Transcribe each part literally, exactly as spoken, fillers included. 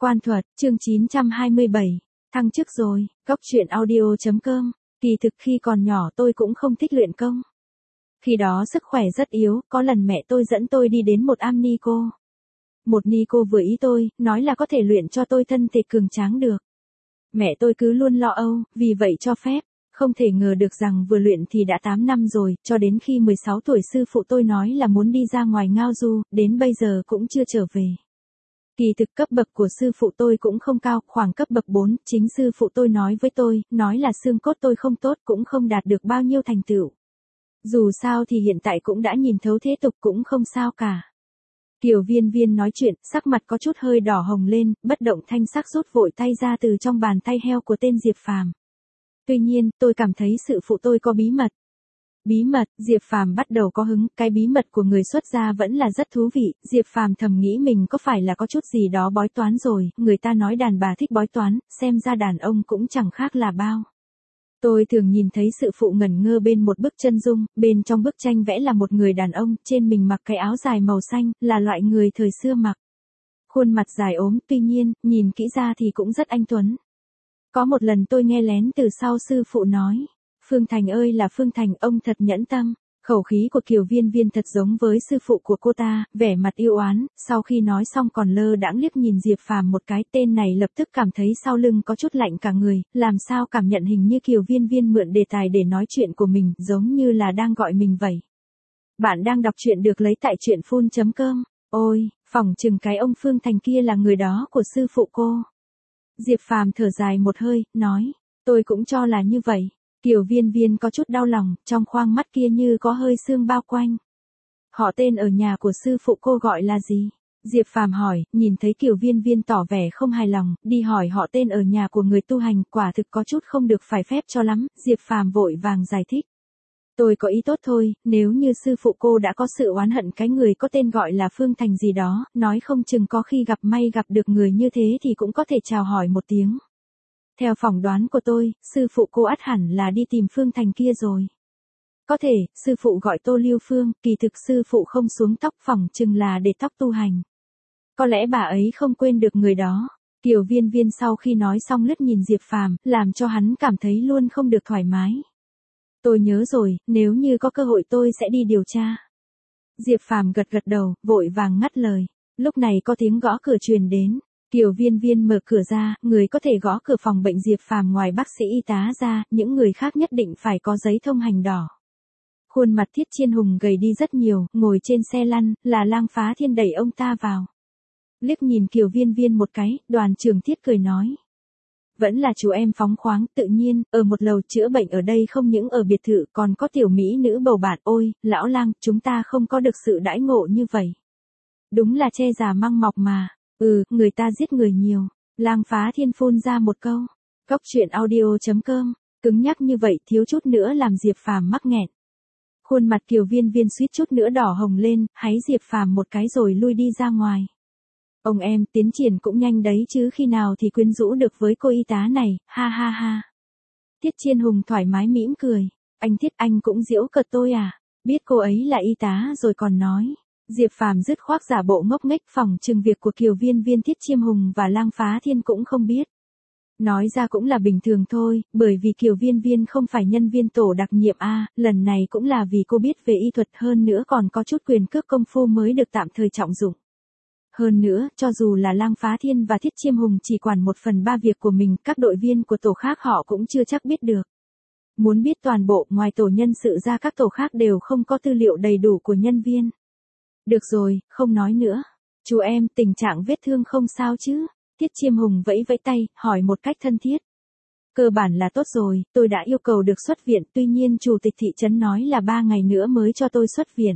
Quan thuật, chương chín trăm hai mươi bảy. Thăng chức rồi, Cóc truyện audio.com. Kỳ thực khi còn nhỏ tôi cũng không thích luyện công. Khi đó sức khỏe rất yếu, có lần mẹ tôi dẫn tôi đi đến một am ni cô. Một ni cô vừa ý tôi, nói là có thể luyện cho tôi thân thể cường tráng được. Mẹ tôi cứ luôn lo âu, vì vậy cho phép. Không thể ngờ được rằng vừa luyện thì đã tám năm rồi, cho đến khi mười sáu tuổi sư phụ tôi nói là muốn đi ra ngoài ngao du, đến bây giờ cũng chưa trở về. Kỳ thực cấp bậc của sư phụ tôi cũng không cao, khoảng cấp bậc bốn, chính sư phụ tôi nói với tôi, nói là xương cốt tôi không tốt cũng không đạt được bao nhiêu thành tựu. Dù sao thì hiện tại cũng đã nhìn thấu thế tục cũng không sao cả. Kiều Viên Viên nói chuyện, sắc mặt có chút hơi đỏ hồng lên, bất động thanh sắc rút vội tay ra từ trong bàn tay heo của tên Diệp Phàm. Tuy nhiên, tôi cảm thấy sự phụ tôi có bí mật. Bí mật, Diệp Phàm bắt đầu có hứng, cái bí mật của người xuất gia vẫn là rất thú vị, Diệp Phàm thầm nghĩ mình có phải là có chút gì đó bói toán rồi, người ta nói đàn bà thích bói toán, xem ra đàn ông cũng chẳng khác là bao. Tôi thường nhìn thấy sự phụ ngẩn ngơ bên một bức chân dung, bên trong bức tranh vẽ là một người đàn ông, trên mình mặc cái áo dài màu xanh, là loại người thời xưa mặc. Khuôn mặt dài ốm, tuy nhiên, nhìn kỹ ra thì cũng rất anh tuấn. Có một lần tôi nghe lén từ sau sư phụ nói, Phương Thành ơi là Phương Thành, ông thật nhẫn tâm. Khẩu khí của Kiều Viên Viên thật giống với sư phụ của cô ta, vẻ mặt yêu oán, sau khi nói xong còn lơ đãng liếc nhìn Diệp Phàm một cái, tên này lập tức cảm thấy sau lưng có chút lạnh cả người, làm sao cảm nhận hình như Kiều Viên Viên mượn đề tài để nói chuyện của mình, giống như là đang gọi mình vậy. Bạn đang đọc truyện được lấy tại truyện phun chấm com. Ôi, phỏng chừng cái ông Phương Thành kia là người đó của sư phụ cô. Diệp Phàm thở dài một hơi, nói, tôi cũng cho là như vậy. Kiều Viên Viên có chút đau lòng, trong khoang mắt kia như có hơi sương bao quanh. Họ tên ở nhà của sư phụ cô gọi là gì? Diệp Phàm hỏi, nhìn thấy Kiều Viên Viên tỏ vẻ không hài lòng, đi hỏi họ tên ở nhà của người tu hành, quả thực có chút không được phải phép cho lắm, Diệp Phàm vội vàng giải thích. Tôi có ý tốt thôi, nếu như sư phụ cô đã có sự oán hận cái người có tên gọi là Phương Thành gì đó, nói không chừng có khi gặp may gặp được người như thế thì cũng có thể chào hỏi một tiếng. Theo phỏng đoán của tôi, sư phụ cô ắt hẳn là đi tìm Phương Thành kia rồi. Có thể, sư phụ gọi Tô Lưu Phương, kỳ thực sư phụ không xuống tóc, phỏng chừng là để tóc tu hành. Có lẽ bà ấy không quên được người đó. Kiều Viên Viên sau khi nói xong lướt nhìn Diệp Phàm, làm cho hắn cảm thấy luôn không được thoải mái. Tôi nhớ rồi, nếu như có cơ hội tôi sẽ đi điều tra. Diệp Phàm gật gật đầu, vội vàng ngắt lời. Lúc này có tiếng gõ cửa truyền đến. Kiều Viên Viên mở cửa ra, người có thể gõ cửa phòng bệnh Diệp Phàm ngoài bác sĩ y tá ra, những người khác nhất định phải có giấy thông hành đỏ. Khuôn mặt Thiết Chiên Hùng gầy đi rất nhiều, ngồi trên xe lăn, là Lang Phá Thiên đẩy ông ta vào. Liếc nhìn Kiều Viên Viên một cái, Đoàn Trường Thiết cười nói. Vẫn là chú em phóng khoáng, tự nhiên, ở một lầu chữa bệnh ở đây không những ở biệt thự còn có tiểu mỹ nữ bầu bạn, ôi, lão Lang, chúng ta không có được sự đãi ngộ như vậy. Đúng là che già măng mọc mà. Ừ, người ta giết người nhiều. Lang Phá Thiên phun ra một câu. Cóc truyện audio.com. Cứng nhắc như vậy thiếu chút nữa làm Diệp Phàm mắc nghẹn. Khuôn mặt Kiều Viên Viên suýt chút nữa đỏ hồng lên, háy Diệp Phàm một cái rồi lui đi ra ngoài. Ông em, tiến triển cũng nhanh đấy chứ, khi nào thì quyến rũ được với cô y tá này, ha ha ha. Thiết Chiên Hùng thoải mái mỉm cười. Anh Thiết, anh cũng giễu cợt tôi à? Biết cô ấy là y tá rồi còn nói. Diệp Phàm dứt khoát giả bộ ngốc nghếch, phỏng chừng việc của Kiều Viên Viên, Thiết Chiêm Hùng và Lang Phá Thiên cũng không biết. Nói ra cũng là bình thường thôi, bởi vì Kiều Viên Viên không phải nhân viên tổ đặc nhiệm a, lần này cũng là vì cô biết về y thuật, hơn nữa còn có chút quyền cước công phu mới được tạm thời trọng dụng. Hơn nữa, cho dù là Lang Phá Thiên và Thiết Chiêm Hùng chỉ quản một phần ba việc của mình, các đội viên của tổ khác họ cũng chưa chắc biết được. Muốn biết toàn bộ, ngoài tổ nhân sự ra các tổ khác đều không có tư liệu đầy đủ của nhân viên. Được rồi, không nói nữa. Chú em, tình trạng vết thương không sao chứ? Thiết Chiêm Hùng vẫy vẫy tay, hỏi một cách thân thiết. Cơ bản là tốt rồi, tôi đã yêu cầu được xuất viện, tuy nhiên chủ tịch thị trấn nói là ba ngày nữa mới cho tôi xuất viện.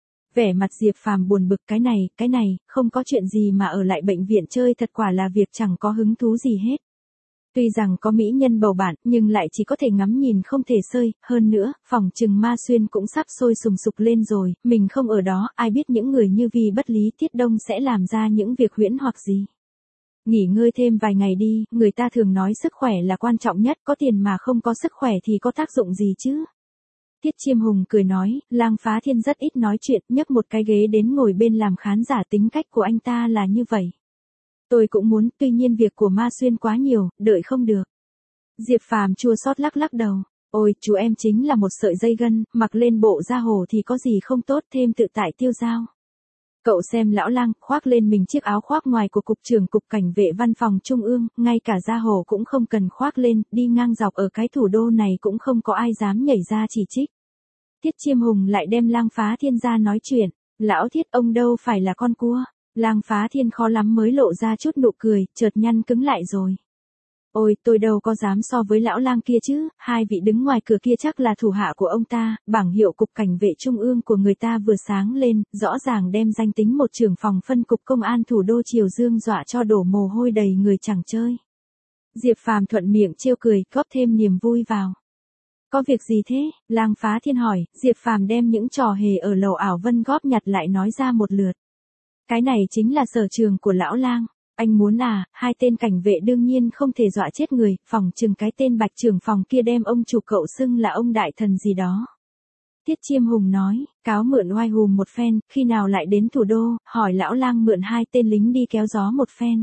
Vẻ mặt Diệp Phàm buồn bực, cái này, cái này, không có chuyện gì mà ở lại bệnh viện chơi, thật quả là việc chẳng có hứng thú gì hết. Tuy rằng có mỹ nhân bầu bạn, nhưng lại chỉ có thể ngắm nhìn không thể sơi, hơn nữa, phòng trừng Ma Xuyên cũng sắp sôi sùng sục lên rồi, mình không ở đó, ai biết những người như Vi Bất Lý, Tiết Đông sẽ làm ra những việc huyễn hoặc gì. Nghỉ ngơi thêm vài ngày đi, người ta thường nói sức khỏe là quan trọng nhất, có tiền mà không có sức khỏe thì có tác dụng gì chứ. Thiết Chiêm Hùng cười nói, Lang Phá Thiên rất ít nói chuyện, nhấc một cái ghế đến ngồi bên làm khán giả, tính cách của anh ta là như vậy. Tôi cũng muốn, tuy nhiên việc của Ma Xuyên quá nhiều, đợi không được. Diệp Phàm chua xót lắc lắc đầu. Ôi, chú em chính là một sợi dây gân, mặc lên bộ da hồ thì có gì không tốt, thêm tự tại tiêu dao. Cậu xem lão lang, khoác lên mình chiếc áo khoác ngoài của cục trưởng cục cảnh vệ văn phòng trung ương, ngay cả da hồ cũng không cần khoác lên, đi ngang dọc ở cái thủ đô này cũng không có ai dám nhảy ra chỉ trích. Tiết Chiêm Hùng lại đem Lang Phá Thiên ra nói chuyện, lão Thiết ông đâu phải là con cua. Lang Phá Thiên khó lắm mới lộ ra chút nụ cười, chợt nhăn cứng lại rồi. Ôi, tôi đâu có dám so với lão lang kia chứ, hai vị đứng ngoài cửa kia chắc là thủ hạ của ông ta, bảng hiệu cục cảnh vệ trung ương của người ta vừa sáng lên, rõ ràng đem danh tính một trưởng phòng phân cục công an thủ đô Triều Dương dọa cho đổ mồ hôi đầy người chẳng chơi. Diệp Phàm thuận miệng trêu cười, góp thêm niềm vui vào. Có việc gì thế? Lang Phá Thiên hỏi, Diệp Phàm đem những trò hề ở lầu ảo vân góp nhặt lại nói ra một lượt. Cái này chính là sở trường của lão lang. Anh muốn à, hai tên cảnh vệ đương nhiên không thể dọa chết người, phòng chừng cái tên bạch trưởng phòng kia đem ông chủ cậu xưng là ông đại thần gì đó. Tiết Chiêm Hùng nói, cáo mượn oai hùm một phen, khi nào lại đến thủ đô, hỏi lão lang mượn hai tên lính đi kéo gió một phen.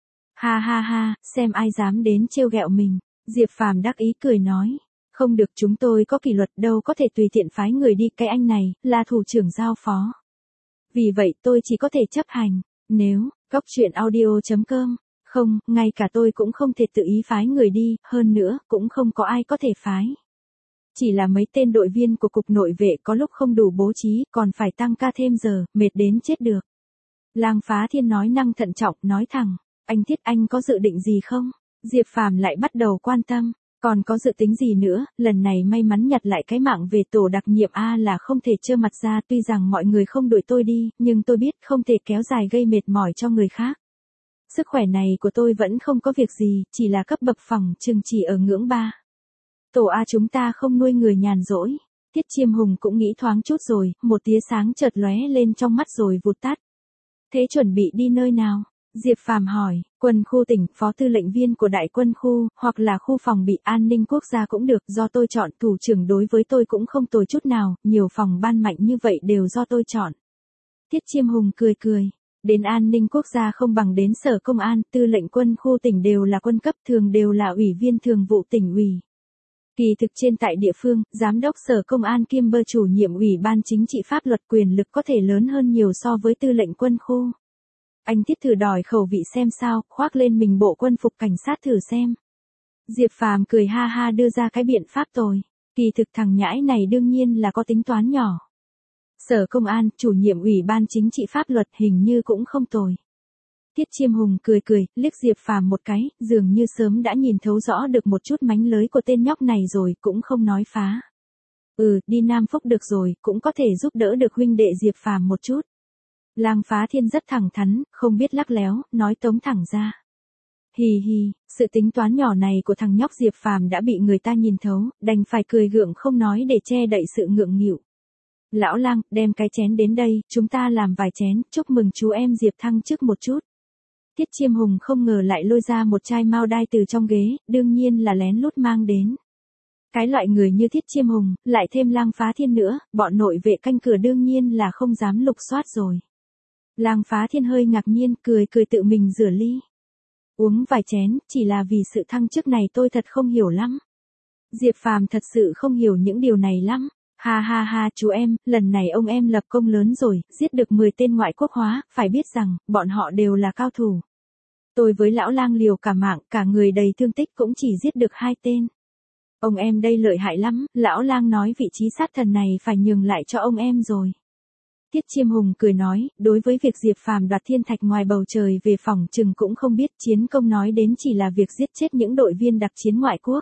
Ha ha ha, xem ai dám đến trêu ghẹo mình. Diệp Phàm đắc ý cười nói, không được, chúng tôi có kỷ luật đâu có thể tùy tiện phái người đi, cái anh này, là thủ trưởng giao phó. Vì vậy tôi chỉ có thể chấp hành, nếu... Cóc truyện audio chấm com, không, ngay cả tôi cũng không thể tự ý phái người đi, hơn nữa, cũng không có ai có thể phái. Chỉ là mấy tên đội viên của cục nội vệ có lúc không đủ bố trí, còn phải tăng ca thêm giờ, mệt đến chết được. Lang Phá Thiên nói năng thận trọng, nói thẳng, anh Thiết anh có dự định gì không? Diệp Phàm lại bắt đầu quan tâm, còn có dự tính gì nữa, lần này may mắn nhặt lại cái mạng về tổ đặc nhiệm A là không thể trơ mặt ra, tuy rằng mọi người không đuổi tôi đi, nhưng tôi biết không thể kéo dài gây mệt mỏi cho người khác. Sức khỏe này của tôi vẫn không có việc gì, chỉ là cấp bậc phòng chừng chỉ ở ngưỡng ba. Tổ A chúng ta không nuôi người nhàn rỗi. Tiết Chiêm Hùng cũng nghĩ thoáng chút rồi, một tia sáng chợt lóe lên trong mắt rồi vụt tắt. Thế chuẩn bị đi nơi nào? Diệp Phàm hỏi, quân khu tỉnh, phó tư lệnh viên của đại quân khu, hoặc là khu phòng bị an ninh quốc gia cũng được, do tôi chọn, thủ trưởng đối với tôi cũng không tồi chút nào, nhiều phòng ban mạnh như vậy đều do tôi chọn. Tiết Chiêm Hùng cười cười, đến an ninh quốc gia không bằng đến sở công an, tư lệnh quân khu tỉnh đều là quân cấp, thường đều là ủy viên thường vụ tỉnh ủy. Kỳ thực trên tại địa phương, giám đốc sở công an kiêm bơ chủ nhiệm ủy ban chính trị pháp luật quyền lực có thể lớn hơn nhiều so với tư lệnh quân khu. Anh Thiết thử đòi khẩu vị xem sao, khoác lên mình bộ quân phục cảnh sát thử xem. Diệp Phàm cười ha ha đưa ra cái biện pháp tồi. Kỳ thực thằng nhãi này đương nhiên là có tính toán nhỏ. Sở công an, chủ nhiệm ủy ban chính trị pháp luật hình như cũng không tồi. Tiết Chiêm Hùng cười cười, liếc Diệp Phàm một cái, dường như sớm đã nhìn thấu rõ được một chút mánh lới của tên nhóc này rồi, cũng không nói phá. Ừ, đi Nam Phúc được rồi, cũng có thể giúp đỡ được huynh đệ Diệp Phàm một chút. Lang Phá Thiên rất thẳng thắn, không biết lắc léo, nói tống thẳng ra. Hì hì, sự tính toán nhỏ này của thằng nhóc Diệp Phàm đã bị người ta nhìn thấu, đành phải cười gượng không nói để che đậy sự ngượng nghịu. Lão Lang, đem cái chén đến đây, chúng ta làm vài chén, chúc mừng chú em Diệp thăng chức một chút. Tiết Chiêm Hùng không ngờ lại lôi ra một chai mao đai từ trong ghế, đương nhiên là lén lút mang đến. Cái loại người như Thiết Chiêm Hùng, lại thêm Lang Phá Thiên nữa, bọn nội vệ canh cửa đương nhiên là không dám lục soát rồi. Lang Phá Thiên hơi ngạc nhiên, cười cười tự mình rửa ly. Uống vài chén, chỉ là vì sự thăng chức này tôi thật không hiểu lắm. Diệp Phàm thật sự không hiểu những điều này lắm. Ha ha ha chú em, lần này ông em lập công lớn rồi, giết được mười tên ngoại quốc hóa, phải biết rằng, bọn họ đều là cao thủ. Tôi với lão Lang liều cả mạng, cả người đầy thương tích cũng chỉ giết được hai tên. Ông em đây lợi hại lắm, lão Lang nói vị trí sát thần này phải nhường lại cho ông em rồi. Tiết Chiêm Hùng cười nói, đối với việc Diệp Phàm đoạt thiên thạch ngoài bầu trời về phòng chừng cũng không biết, chiến công nói đến chỉ là việc giết chết những đội viên đặc chiến ngoại quốc.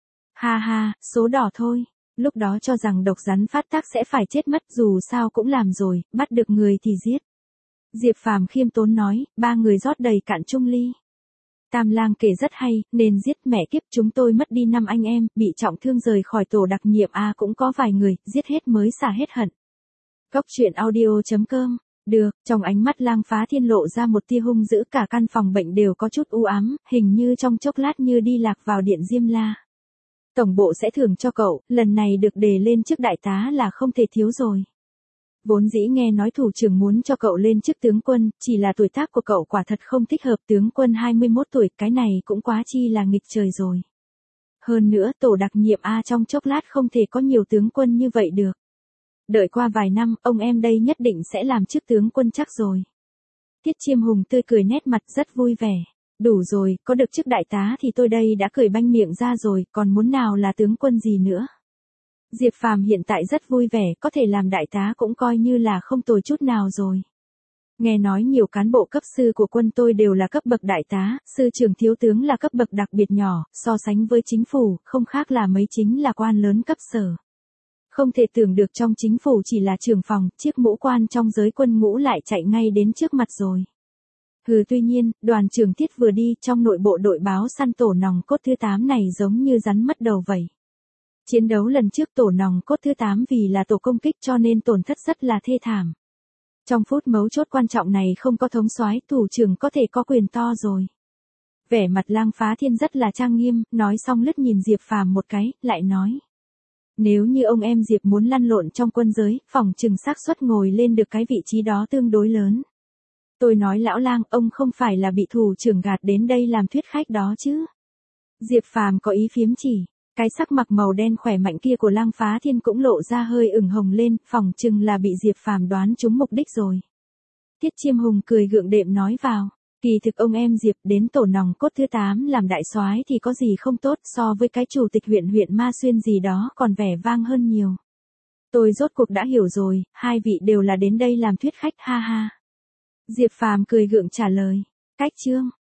Ha ha, số đỏ thôi. Lúc đó cho rằng độc rắn phát tác sẽ phải chết mất, dù sao cũng làm rồi, bắt được người thì giết. Diệp Phàm khiêm tốn nói, ba người rót đầy cạn chung ly. Tam Lang kể rất hay, nên giết, mẹ kiếp chúng tôi mất đi năm anh em, bị trọng thương rời khỏi tổ đặc nhiệm A cũng có vài người, giết hết mới xả hết hận. Cóc truyện audio chấm com, được, trong ánh mắt Lang Phá Thiên lộ ra một tia hung dữ, cả căn phòng bệnh đều có chút u ám, hình như trong chốc lát như đi lạc vào điện Diêm La. Tổng bộ sẽ thưởng cho cậu, lần này được đề lên chức đại tá là không thể thiếu rồi. Vốn dĩ nghe nói thủ trưởng muốn cho cậu lên chức tướng quân, chỉ là tuổi tác của cậu quả thật không thích hợp, tướng quân hai mươi mốt tuổi, cái này cũng quá chi là nghịch trời rồi. Hơn nữa tổ đặc nhiệm A trong chốc lát không thể có nhiều tướng quân như vậy được. Đợi qua vài năm, ông em đây nhất định sẽ làm chức tướng quân chắc rồi. Tiết Chiêm Hùng tươi cười nét mặt rất vui vẻ. Đủ rồi, có được chức đại tá thì tôi đây đã cười banh miệng ra rồi, còn muốn nào là tướng quân gì nữa. Diệp Phàm hiện tại rất vui vẻ, có thể làm đại tá cũng coi như là không tồi chút nào rồi. Nghe nói nhiều cán bộ cấp sư của quân tôi đều là cấp bậc đại tá, sư trưởng thiếu tướng là cấp bậc đặc biệt nhỏ, so sánh với chính phủ, không khác là mấy chính là quan lớn cấp sở. Không thể tưởng được trong chính phủ chỉ là trưởng phòng, chiếc mũ quan trong giới quân ngũ lại chạy ngay đến trước mặt rồi. Hừ, tuy nhiên, đoàn trưởng Tiết vừa đi, trong nội bộ đội báo săn tổ nòng cốt thứ tám này giống như rắn mất đầu vậy. Chiến đấu lần trước tổ nòng cốt thứ tám vì là tổ công kích cho nên tổn thất rất là thê thảm. Trong phút mấu chốt quan trọng này không có thống soái, thủ trưởng có thể có quyền to rồi. Vẻ mặt Lang Phá Thiên rất là trang nghiêm, nói xong lướt nhìn Diệp Phàm một cái, lại nói. Nếu như ông em Diệp muốn lăn lộn trong quân giới, phòng chừng xác suất ngồi lên được cái vị trí đó tương đối lớn. Tôi nói lão Lang, ông không phải là bị thủ trưởng gạt đến đây làm thuyết khách đó chứ. Diệp Phàm có ý phiếm chỉ. Cái sắc mặc màu đen khỏe mạnh kia của Lang Phá Thiên cũng lộ ra hơi ửng hồng lên, phòng chừng là bị Diệp Phàm đoán trúng mục đích rồi. Tiết Chiêm Hùng cười gượng đệm nói vào, kỳ thực ông em Diệp đến tổ nòng cốt thứ tám làm đại soái thì có gì không tốt, so với cái chủ tịch huyện huyện Ma Xuyên gì đó còn vẻ vang hơn nhiều. Tôi rốt cuộc đã hiểu rồi, hai vị đều là đến đây làm thuyết khách, ha ha. Diệp Phàm cười gượng trả lời, cách chương.